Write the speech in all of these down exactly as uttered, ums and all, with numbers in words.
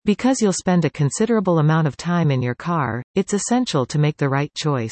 Because you'll spend a considerable amount of time in your car, it's essential to make the right choice.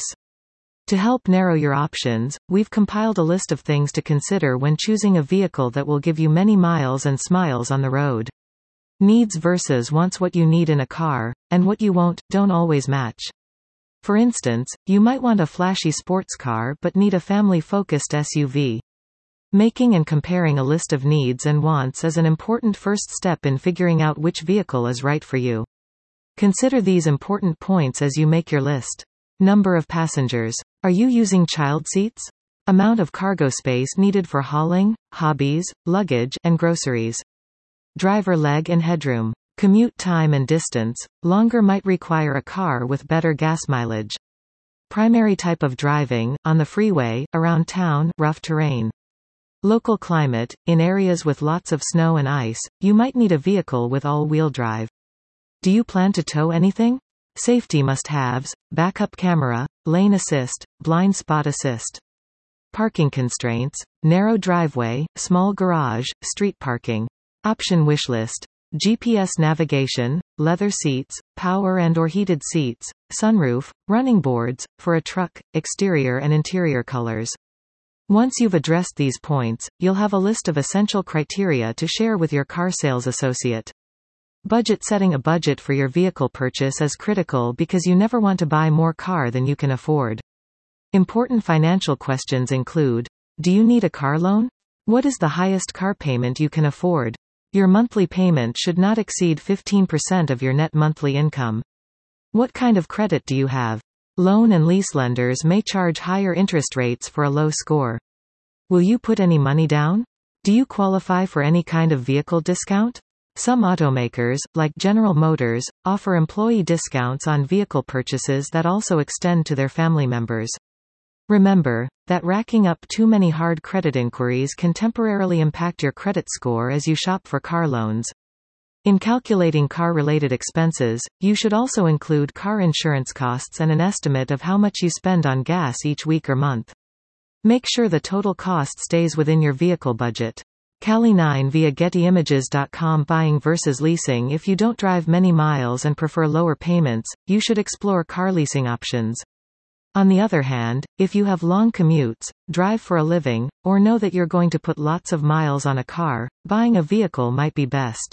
To help narrow your options, we've compiled a list of things to consider when choosing a vehicle that will give you many miles and smiles on the road. Needs versus wants. What you need in a car, and what you won't, don't always match. For instance, you might want a flashy sports car but need a family-focused S U V. Making and comparing a list of needs and wants is an important first step in figuring out which vehicle is right for you. Consider these important points as you make your list. Number of passengers. Are you using child seats? Amount of cargo space needed for hauling, hobbies, luggage, and groceries. Driver leg and headroom. Commute time and distance. Longer might require a car with better gas mileage. Primary type of driving, on the freeway, around town, rough terrain. Local climate. In areas with lots of snow and ice, you might need a vehicle with all-wheel drive. Do you plan to tow anything? Safety must-haves, backup camera, lane assist, blind spot assist. Parking constraints, narrow driveway, small garage, street parking. Option wishlist. G P S navigation, leather seats, power and or heated seats, sunroof, running boards, for a truck, exterior and interior colors. Once you've addressed these points, you'll have a list of essential criteria to share with your car sales associate. Budget. Setting a budget for your vehicle purchase is critical because you never want to buy more car than you can afford. Important financial questions include: do you need a car loan? What is the highest car payment you can afford? Your monthly payment should not exceed fifteen percent of your net monthly income. What kind of credit do you have? Loan and lease lenders may charge higher interest rates for a low score. Will you put any money down? Do you qualify for any kind of vehicle discount? Some automakers, like General Motors, offer employee discounts on vehicle purchases that also extend to their family members. Remember that racking up too many hard credit inquiries can temporarily impact your credit score as you shop for car loans. In calculating car-related expenses, you should also include car insurance costs and an estimate of how much you spend on gas each week or month. Make sure the total cost stays within your vehicle budget. Cali nine via Getty Images dot com. Buying versus leasing. If you don't drive many miles and prefer lower payments, you should explore car leasing options. On the other hand, if you have long commutes, drive for a living, or know that you're going to put lots of miles on a car, buying a vehicle might be best.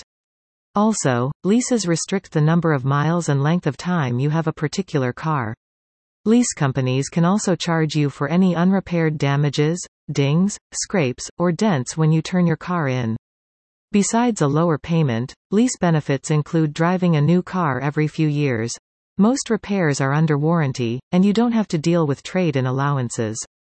Also, leases restrict the number of miles and length of time you have a particular car. Lease companies can also charge you for any unrepaired damages, dings, scrapes, or dents when you turn your car in. Besides a lower payment, lease benefits include driving a new car every few years. Most repairs are under warranty, and you don't have to deal with trade-in allowances.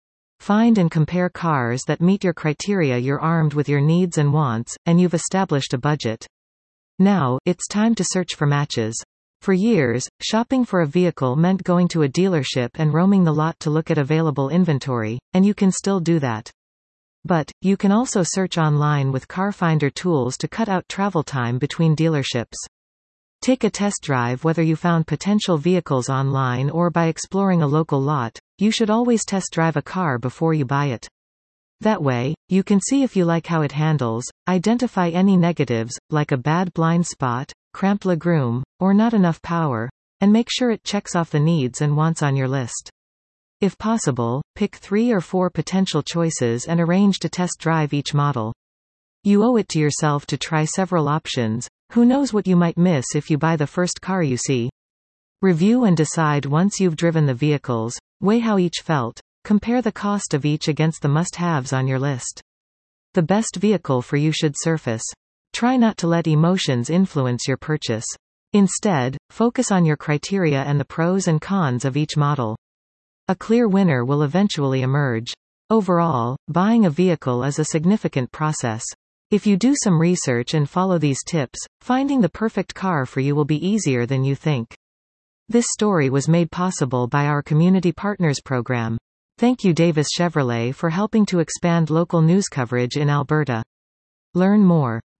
Find and compare cars that meet your criteria. You're armed with your needs and wants, and you've established a budget. Now, it's time to search for matches. For years, shopping for a vehicle meant going to a dealership and roaming the lot to look at available inventory, and you can still do that. But, you can also search online with CarFinder tools to cut out travel time between dealerships. Take a test drive. Whether you found potential vehicles online or by exploring a local lot, you should always test drive a car before you buy it. That way, you can see if you like how it handles, identify any negatives, like a bad blind spot, cramped legroom, or not enough power, and make sure it checks off the needs and wants on your list. If possible, pick three or four potential choices and arrange to test drive each model. You owe it to yourself to try several options. Who knows what you might miss if you buy the first car you see. Review and decide once you've driven the vehicles, weigh how each felt. Compare the cost of each against the must-haves on your list. The best vehicle for you should surface. Try not to let emotions influence your purchase. Instead, focus on your criteria and the pros and cons of each model. A clear winner will eventually emerge. Overall, buying a vehicle is a significant process. If you do some research and follow these tips, finding the perfect car for you will be easier than you think. This story was made possible by our Community Partners program. Thank you Davis Chevrolet for helping to expand local news coverage in Alberta. Learn more.